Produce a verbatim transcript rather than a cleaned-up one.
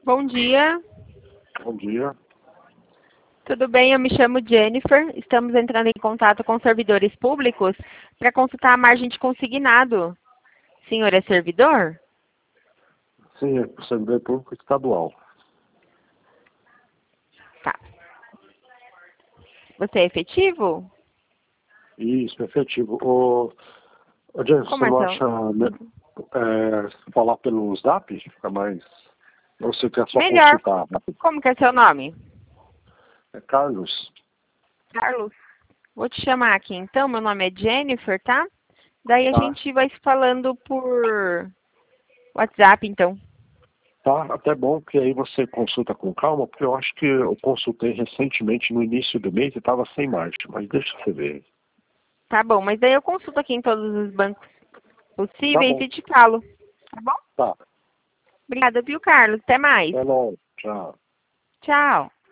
Bom dia. Bom dia. Tudo bem? Eu me chamo Jennifer. Estamos entrando em contato com servidores públicos para consultar a margem de consignado. O senhor é servidor? Sim, é servidor público estadual. Tá. Você é efetivo? Isso, efetivo. Ô, ô Jennifer, Como você é não seu? acha né, é, falar pelo Zap? Fica mais... Ou você quer só Melhor. consultar? Como que é seu nome? É Carlos. Carlos. Vou te chamar aqui então. Meu nome é Jennifer, tá? Daí a Tá. gente vai se falando por WhatsApp, então. Tá, até bom que aí você consulta com calma, porque eu acho que eu consultei recentemente no início do mês e estava sem margem, mas deixa você ver. Tá bom, mas daí eu consulto aqui em todos os bancos Tá possíveis bom, e te falo. Tá bom? tá. Obrigada, viu, Carlos? Até mais. Até logo. Tchau. Tchau.